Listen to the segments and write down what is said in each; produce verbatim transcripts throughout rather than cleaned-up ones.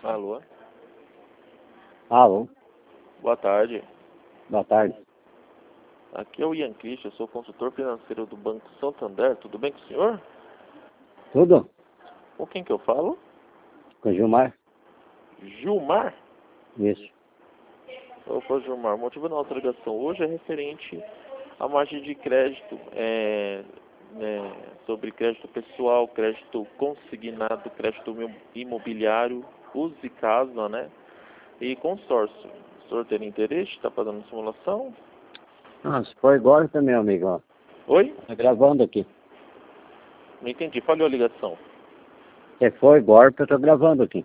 Alô? Alô, Boa tarde. boa tarde. Aqui é o Ian Christian, eu sou consultor financeiro do Banco Santander. Tudo bem com o senhor? Tudo? Com quem que eu falo? Com o Gilmar? Gilmar? Isso. Opa, Gilmar. O motivo da nossa ligação hoje é referente à margem de crédito, é, né, sobre crédito pessoal, crédito consignado, crédito imobiliário, uso e casa, né? E consórcio. O senhor tem interesse? Está fazendo simulação? Ah, se for agora também, amigo, ó. Oi? Tá gravando aqui. Não entendi. Falhou a ligação. Se for golpe, eu tô gravando aqui.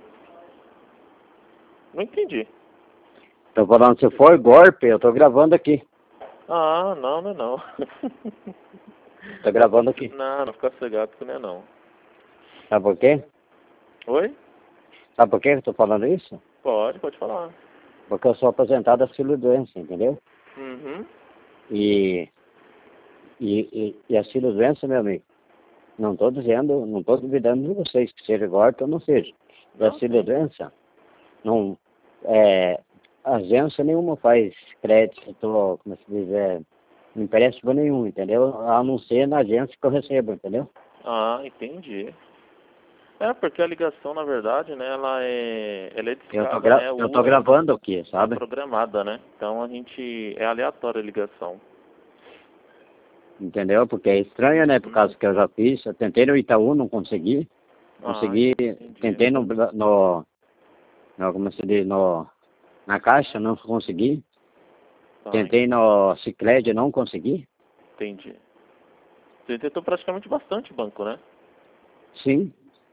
Não entendi. Tô falando, se for golpe, eu tô gravando aqui. Ah, não, não é não. Tô gravando aqui. Não, não fica cegado que não é não. Sabe por quê? Oi? Sabe por que eu tô falando isso? Pode, pode falar. Porque eu sou aposentado auxílio doença, entendeu? Uhum. E, e, e, e auxílio doença, meu amigo, não tô dizendo, não tô duvidando de vocês que seja golpe ou não seja. E Não, auxílio sim. doença, não, é, agência nenhuma faz crédito, como se diz, é, empréstimo nenhum, entendeu? A não ser na agência que eu recebo, entendeu? Ah, entendi. É, porque a ligação, na verdade, né, ela é, ela é Eu tô, discada, gra né, eu tô o, é, gravando aqui, é sabe? programada, né? Então a gente, é aleatória a ligação. Entendeu? Porque é estranho, né? Por Uhum. causa que eu já fiz. Eu tentei no Itaú, não consegui. Ah, Consegui, entendi. tentei no, no, no como se diz, no, na Caixa, não consegui. Tá, Tentei no Sicredi, não consegui. entendi. Você tentou praticamente bastante banco, né? Sim.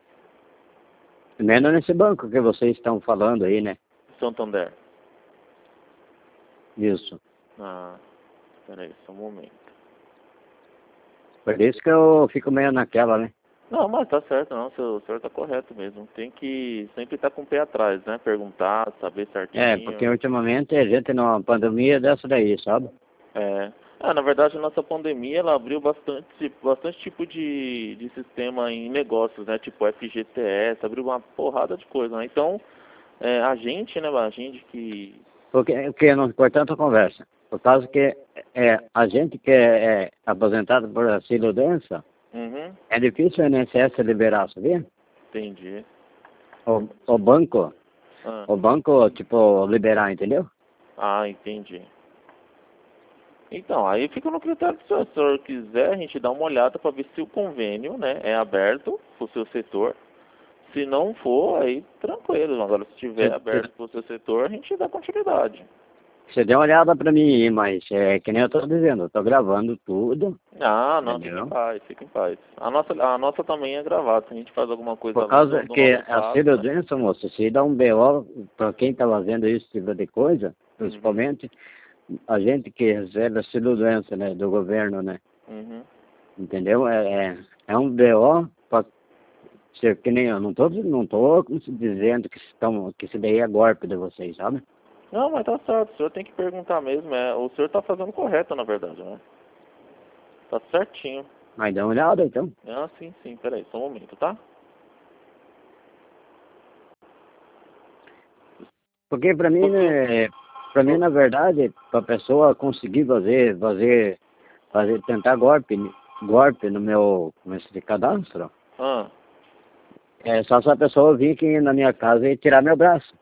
Menos nesse banco que vocês estão falando aí, né? Santander. Isso. Ah, peraí, só um momento. Por isso que eu fico meio naquela, né? Não, mas tá certo, não, o senhor, o senhor tá correto mesmo. Tem que sempre estar com o pé atrás, né? Perguntar, saber É, porque certinho. ultimamente a gente numa pandemia dessa daí, sabe? É. Ah, na verdade, a nossa pandemia, ela abriu bastante, bastante tipo de, de sistema em negócios, né? Tipo F G T S, abriu uma porrada de coisa, né? Então, é, a gente, né, a gente que... Porque, porque não importante a conversa. Por causa que é, a gente que é, é aposentado por auxílio doença, Uhum, é difícil o I N S S liberar, sabia? entendi. O, o banco, Ah, o banco, tipo, liberar, entendeu? ah, entendi. Então, aí fica no critério do senhor. Se o senhor quiser, a gente dá uma olhada para ver se o convênio, né, é aberto para o seu setor. Se não for, aí tranquilo. Agora, se estiver Você, aberto para o seu setor, a gente dá continuidade. você deu uma olhada pra mim aí, mas é que nem eu tô dizendo, eu tô gravando tudo, Ah, não, fica em entendeu? paz, fica em paz. A nossa, a nossa também é gravada. Se a gente faz alguma coisa Por além do, causa do que nosso prazo, auxílio né? doença, moço, se dá um B O pra quem tá fazendo esse tipo de coisa, Uhum, principalmente a gente que recebe auxílio doença, né, do governo, né? uhum. Entendeu? É, é, é um B O para ser que nem eu. Não tô, não tô dizendo que, estão, que isso daí é golpe de vocês, sabe? Não, mas tá certo. O senhor tem que perguntar mesmo. É, o senhor tá fazendo correto, na verdade, né? Tá certinho. Mas dá uma olhada, então. Ah, sim, sim. Peraí, só um momento, tá? Porque para mim, Porque... né, para mim, na verdade, para a pessoa conseguir fazer, fazer, fazer, tentar golpe, golpe no meu, nesse cadastro, Ah, é só se a pessoa vir aqui na minha casa e tirar meu braço.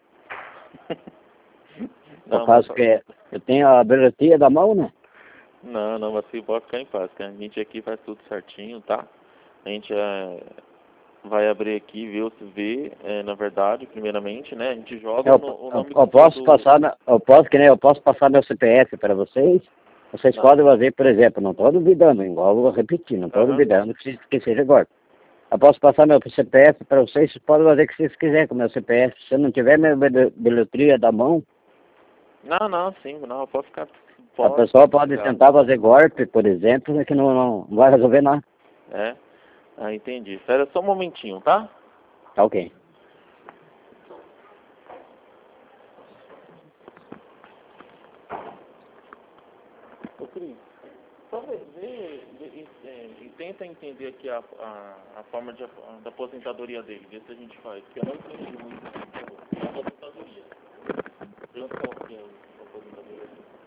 Por não, mas... causa que eu tenho a biologia da mão, né? Não, não, mas você pode ficar em paz, que a gente aqui faz tudo certinho, tá? A gente é, vai abrir aqui, ver se vê, é, na verdade, primeiramente, né? A gente joga Eu, no, o eu, nome eu do seu posso do... passar, na- eu posso, que nem eu posso passar meu C P F para vocês. Vocês Não. podem fazer, por exemplo, não estou duvidando, igual eu vou repetir, não estou Aham. duvidando que, que seja agora. Eu posso passar meu C P F para vocês, vocês podem fazer o que vocês quiserem com meu C P F. Se eu não tiver minha bil- bilheteria da mão, Não, não, sim, não, pode ficar, a pode ficar pessoa pode sossegado. tentar fazer golpe, por exemplo, que não, não vai resolver nada. É, ah, entendi. Espera só um momentinho, tá? Tá ok. Ô, Cris, talvez vê, vê e, é, e tenta entender aqui a, a, a forma de, da aposentadoria dele, vê se a gente faz, porque eu não entendi muito. aposentadoria. Pergunta qual que é a aposentadoria.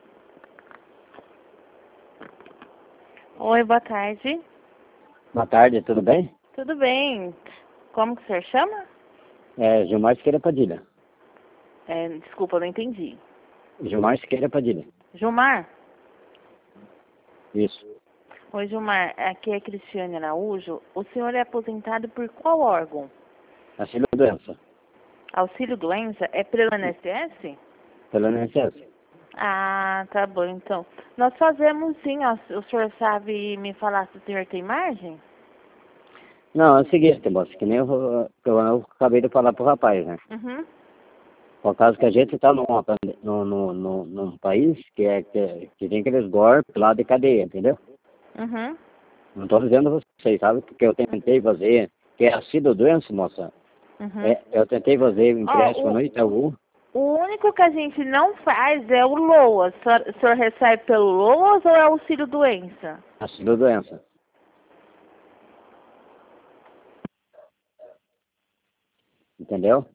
Oi, boa tarde. Boa tarde, tudo bem? Tudo bem? Como que o senhor chama? É Gilmar Siqueira Padilha. É, desculpa, eu não entendi. Gilmar Siqueira Padilha. Gilmar? Isso. Oi, Gilmar. Aqui é Cristiane Araújo. O senhor é aposentado por qual órgão? Auxílio doença. Auxílio doença? É pelo I N S S? Pelo I N S S. Ah, tá bom, então. Nós fazemos sim, ó, o senhor sabe me falar se o senhor tem margem? Não, é o seguinte, moça, que nem eu, eu, eu acabei de falar pro rapaz, né? Uhum. Por causa que a gente está num, num, num, num país que, é, que, que tem aqueles golpes lá de cadeia, entendeu? Uhum. Não estou dizendo vocês, sabe? Porque eu tentei fazer, que é auxílio doença, moça. Uhum. É, eu tentei fazer o empréstimo Ó, o- no Itaú. O único que a gente não faz é o LOAS. O senhor, o senhor recebe pelo LOAS ou é auxílio doença? Auxílio doença. Entendeu?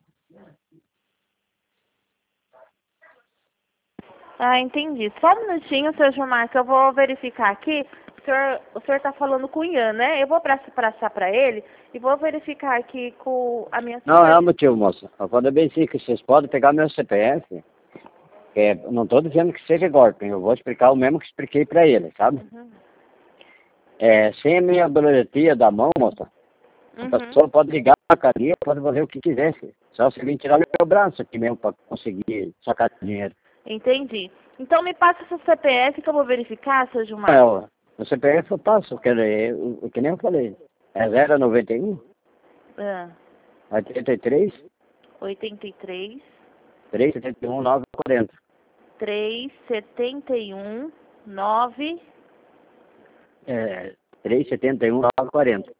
Ah, entendi. Só um minutinho, seu Gilmar, que eu vou verificar aqui. O senhor o senhor está falando com o Ian, né? Eu vou passar para ele e vou verificar aqui com a minha Não, é o supervisora. motivo, moça. Eu falei bem sim, que vocês podem pegar meu C P F. Que é, não estou dizendo que seja golpe. Eu vou explicar o mesmo que expliquei para ele, sabe? Uhum. É, sem a minha boletia da mão, moça, a Uhum. pessoa pode ligar na cadeia, pode fazer o que quiser. filho. Só se ele tirar meu braço aqui mesmo para conseguir sacar dinheiro. Entendi. Então me passa seu C P F que eu vou verificar, seu Gilmar. É, ó, o C P F eu passo, que, é, o, o que nem eu falei. É zero noventa e um, Ah, oitenta e três, oitenta e três, trezentos e setenta e um, novecentos e quarenta. trezentos e setenta e um, nove. É, trezentos e setenta e um, novecentos e quarenta.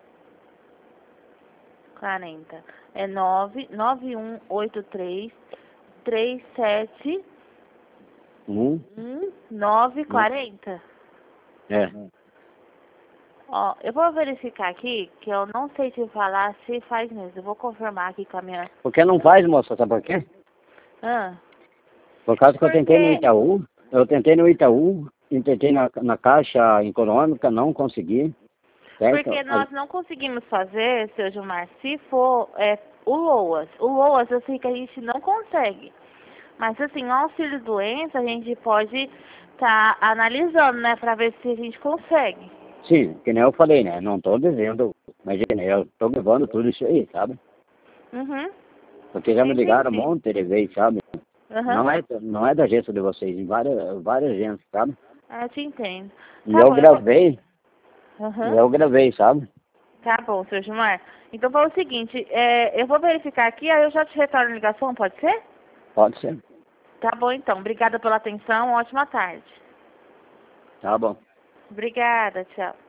quarenta. É nove nove um oito três três sete Um, um nove quarenta. é. Ó, eu vou verificar aqui, que eu não sei te falar se faz mesmo. Eu vou confirmar aqui com a minha... Porque não faz, moça, sabe por quê? Ah, Por causa que eu Porque- tentei no Itaú, eu tentei no Itaú, e tentei na, na Caixa Econômica, não consegui. Certo? porque nós não conseguimos fazer, seu Gilmar, se for é, o LOAS. O LOAS eu sei que a gente não consegue. Mas assim, o auxílio doença a gente pode estar tá analisando, né, pra ver se a gente consegue. Sim, que nem eu falei, né? Não estou dizendo, imagina, eu estou levando tudo isso aí, sabe? Uhum. Porque já me ligaram um Entendi. monte de vezes, sabe? Uhum. Não é, não é da agência de vocês, em várias, várias agências, sabe? Ah, eu te entendo. E Tá eu bom, eu vou... gravei, Uhum. e eu gravei, sabe? Tá bom, seu Gilmar. Então foi o seguinte, é, eu vou verificar aqui, aí eu já te retorno a ligação, pode ser? Pode ser. Tá bom então. Obrigada pela atenção, ótima tarde. Tá bom. Obrigada, tchau.